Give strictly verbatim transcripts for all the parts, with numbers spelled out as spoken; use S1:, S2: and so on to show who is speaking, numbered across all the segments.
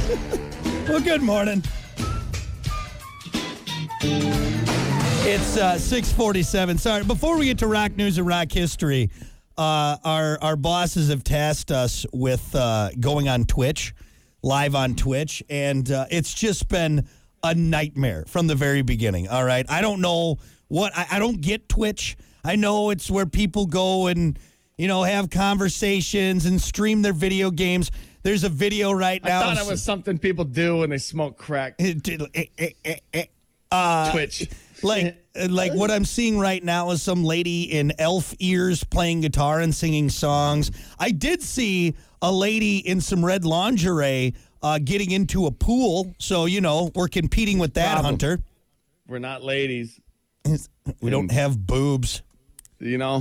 S1: Well, good morning. It's uh, six forty-seven. Sorry, before we get to rock news and rock history, uh, our our bosses have tasked us with uh, going on Twitch, live on Twitch, and uh, it's just been a nightmare from the very beginning. All right, I don't know what I, I don't get Twitch. I know it's where people go and you know have conversations and stream their video games. There's a video right now.
S2: I thought it was something people do when they smoke crack.
S1: Uh,
S2: Twitch.
S1: Like, like what I'm seeing right now is some lady in elf ears playing guitar and singing songs. I did see a lady in some red lingerie uh, getting into a pool. So, you know, we're competing with that,
S2: Problem.
S1: Hunter.
S2: We're not ladies.
S1: We don't have boobs.
S2: You know?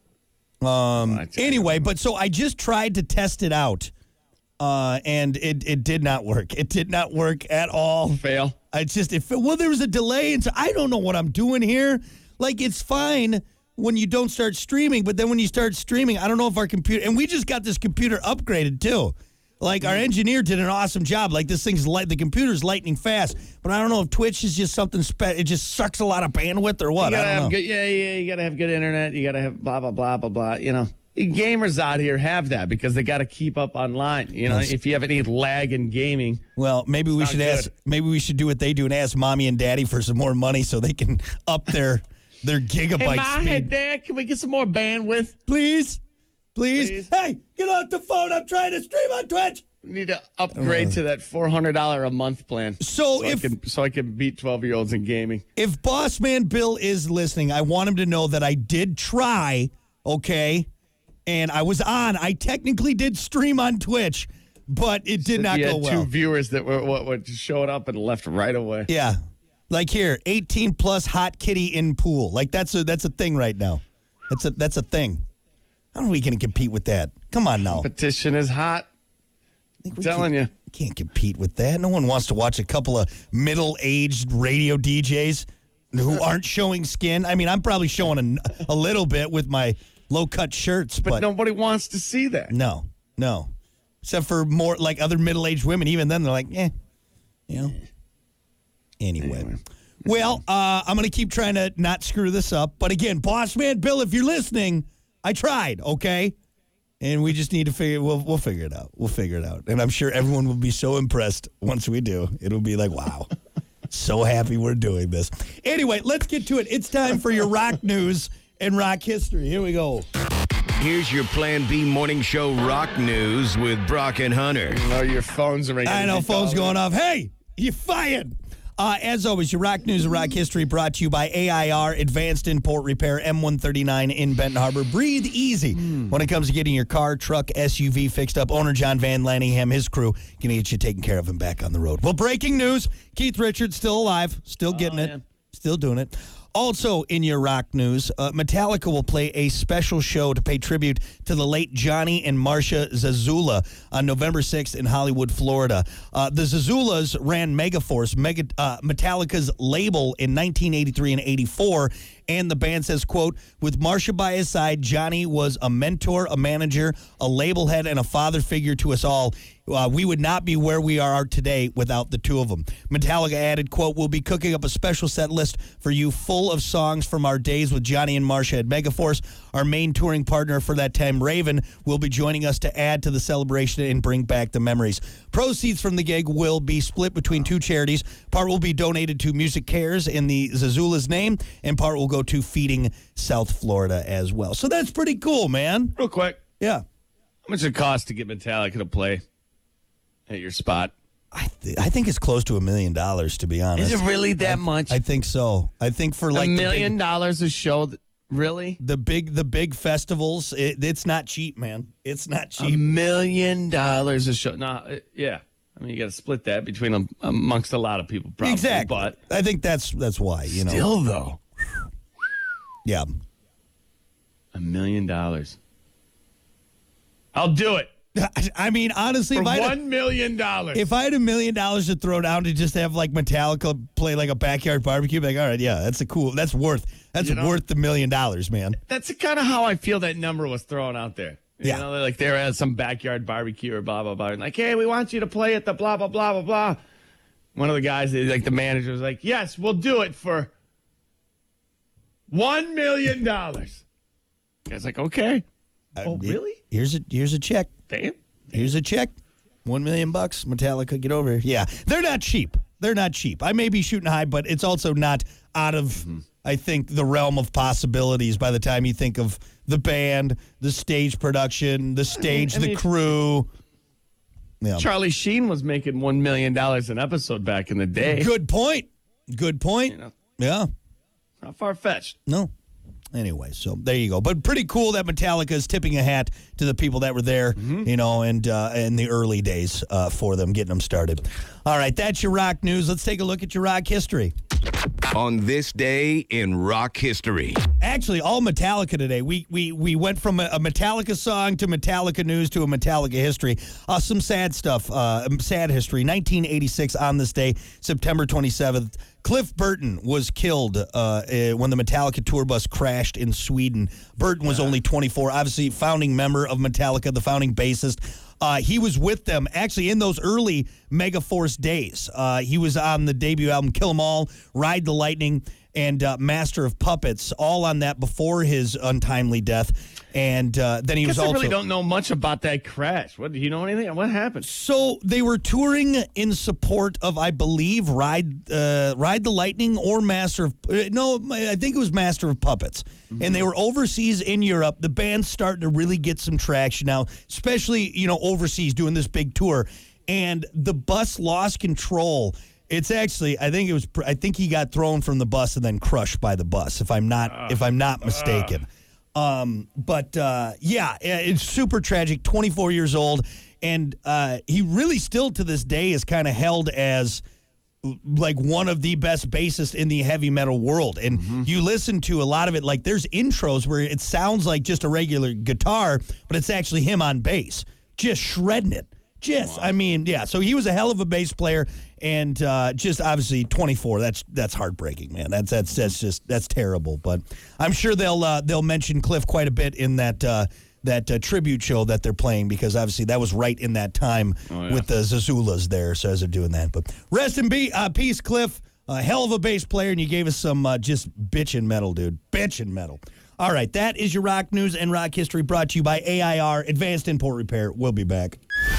S1: Um. Anyway, but so I just tried to test it out. Uh, and it, it did not work. It did not work at all.
S2: Fail.
S1: I just, it, well, there was a delay. And so I don't know what I'm doing here. Like, it's fine when you don't start streaming, but then when you start streaming, I don't know if our computer, and we just got this computer upgraded too. Like, our engineer did an awesome job. Like, this thing's light, the computer's lightning fast, but I don't know if Twitch is just something, spe- it just sucks a lot of bandwidth or what.
S2: You gotta
S1: I don't
S2: have
S1: know.
S2: good, yeah, yeah, you gotta have good internet. You gotta have blah, blah, blah, blah, blah, you know. Gamers out here have that because they got to keep up online. You know,
S1: Yes.
S2: if you have any lag in gaming.
S1: Well, maybe we
S2: not
S1: should
S2: good.
S1: ask, maybe we should do what they do and ask mommy and daddy for some more money so they can up their, their gigabyte
S2: Hey, Ma,
S1: speed.
S2: hey, Dad, can we get some more bandwidth?
S1: Please? Please?
S2: Please?
S1: Hey, get off the phone. I'm trying to stream on Twitch.
S2: We need to upgrade to that four hundred dollars a month plan.
S1: So
S2: so
S1: if-
S2: I can, so I can beat twelve-year-olds in gaming.
S1: If Boss Man Bill is listening, I want him to know that I did try, okay? And I was on. I technically did stream on Twitch, but it did not
S2: you
S1: go
S2: had
S1: well.
S2: two viewers that were what, what just showed up and left right away.
S1: Yeah. Like here, eighteen plus hot kitty in pool. Like that's a that's a thing right now. That's a that's a thing. How are we going to compete with that? Come on now.
S2: Competition is hot.
S1: I'm
S2: telling you.
S1: Can't compete with that. No one wants to watch a couple of middle-aged radio D Js who aren't showing skin. I mean, I'm probably showing a, a little bit with my low-cut shirts,
S2: But,
S1: but,
S2: nobody wants to see that.
S1: no, no. Except for more like other middle-aged women. Even then, they're like, eh, you know. Anyway.
S2: Anyway.
S1: Well, uh, I'm going to keep trying to not screw this up. But again, Boss Man Bill, if you're listening, I tried, okay? And we just need to figure, we'll, we'll figure it out. We'll figure it out. And I'm sure everyone will be so impressed once we do. It'll be like, wow, so happy we're doing this. Anyway, let's get to it. It's time for your rock news and rock history. Here we go.
S3: Here's your Plan B morning show rock news with Brock and Hunter.
S2: Oh, your phones are ringing.
S1: I know, phone's going off. Hey, you fired. Uh, as always, your rock news and rock history brought to you by A I R, Advanced Import Repair, M one thirty-nine in Benton Harbor. Breathe easy when it comes to getting your car, truck, S U V fixed up. Owner John Van Lanningham, his crew, going to get you taken care of and back on the road. Well, breaking news, Keith Richards still alive, still getting
S2: Oh,
S1: it,
S2: yeah.
S1: still doing it. Also in your rock news, uh, Metallica will play a special show to pay tribute to the late Johnny and Marcia Zazula on November sixth in Hollywood, Florida. Uh, the Zazulas ran Megaforce, Mega, uh, Metallica's label, in nineteen eighty-three and eighty-four, and the band says, quote, with Marcia by his side, Johnny was a mentor, a manager, a label head, and a father figure to us all. Uh, we would not be where we are today without the two of them. Metallica added, quote, we'll be cooking up a special set list for you full of songs from our days with Johnny and Marcia at Megaforce. Our main touring partner for that time, Raven, will be joining us to add to the celebration and bring back the memories. Proceeds from the gig will be split between two charities. Part will be donated to Music Cares in the Zazula's name, and part will go to Feeding South Florida as well. So that's pretty cool, man.
S2: Real quick,
S1: Yeah.
S2: how much does it cost to get Metallica to play at your spot?
S1: I, th- I think it's close to a million dollars, to be honest.
S2: Is it really that much?
S1: I think so. I think for
S2: a
S1: like the
S2: million
S1: big,
S2: dollars a show? That, really?
S1: the big the big festivals, it, it's not cheap, man. It's not
S2: A
S1: cheap.
S2: million dollars a show? No, uh, yeah. I mean, you got to split that between um, amongst a lot of people, probably.
S1: Exactly.
S2: But
S1: I think that's that's why, you know.
S2: still, though,
S1: Yeah.
S2: a million dollars. I'll do it
S1: I mean, honestly,
S2: for
S1: if I, had a,
S2: one million dollars.
S1: if I had a million dollars to throw down to just have like Metallica play like a backyard barbecue, like, all right, yeah, that's a cool, that's worth, that's
S2: You know?
S1: worth the million dollars, man.
S2: That's kind of how I feel that number was thrown out there. You
S1: Yeah.
S2: know, they're like they're at some backyard barbecue or blah, blah, blah. And like, hey, we want you to play at the blah, blah, blah, blah, blah. One of the guys, like the manager, was like, yes, we'll do it for one million dollars. Guy's like, okay. Oh, really?
S1: Here's a here's a check.
S2: Damn.
S1: Here's a check. One million bucks. Metallica, get over here. Yeah, they're not cheap. They're not cheap. I may be shooting high, but it's also not out of, mm-hmm. I think, the realm of possibilities by the time you think of the band, the stage production, the stage, I mean, I mean, the crew. Yeah.
S2: Charlie Sheen was making one million dollars an episode back in the day.
S1: Good point. Good point. You know, yeah.
S2: Not far-fetched.
S1: No. Anyway, so there you go. But pretty cool that Metallica is tipping a hat to the people that were there, mm-hmm. you know, and uh, in the early days uh, for them, getting them started. All right, that's your rock news. Let's take a look at your rock history.
S3: On this day in rock history.
S1: Actually, all Metallica today. We we we went from a, a Metallica song to Metallica news to a Metallica history. Uh, some sad stuff, uh, sad history. nineteen eighty-six on this day, September twenty-seventh. Cliff Burton was killed uh, uh, when the Metallica tour bus crashed in Sweden. Burton was only twenty-four, obviously founding member of Metallica, the founding bassist. Uh, he was with them actually in those early Megaforce days. Uh, he was on the debut album Kill 'Em All, Ride the Lightning, and uh, Master of Puppets, all on that before his untimely death. And uh, then he
S2: I
S1: was
S2: guess
S1: also.
S2: I really don't know much about that crash. What do you know anything? What happened?
S1: So they were touring in support of, I believe, Ride uh, Ride the Lightning or Master of uh, no, I think it was Master of Puppets. Mm-hmm. And they were overseas in Europe. The band's starting to really get some traction now, especially, you know, overseas doing this big tour. And the bus lost control. It's actually, I think it was, I think he got thrown from the bus and then crushed by the bus, if I'm not, uh, if I'm not mistaken. Uh. Um, but, uh, yeah, it's super tragic, twenty-four years old. And, uh, he really still to this day is kind of held as like one of the best bassists in the heavy metal world. And mm-hmm. you listen to a lot of it, like there's intros where it sounds like just a regular guitar, but it's actually him on bass, just shredding it. Just, wow. I mean, yeah. So he was a hell of a bass player, and uh, just obviously twenty-four. That's that's heartbreaking, man. That's that's that's just that's terrible. But I'm sure they'll uh, they'll mention Cliff quite a bit in that uh, that uh, tribute show that they're playing, because obviously that was right in that time oh, yeah. with the Zazulas there. So as they're doing that, but rest in be, uh, peace, Cliff. A hell of a bass player, and you gave us some uh, just bitchin' metal, dude. Bitchin' metal. All right, that is your rock news and rock history, brought to you by A I R Advanced Import Repair. We'll be back.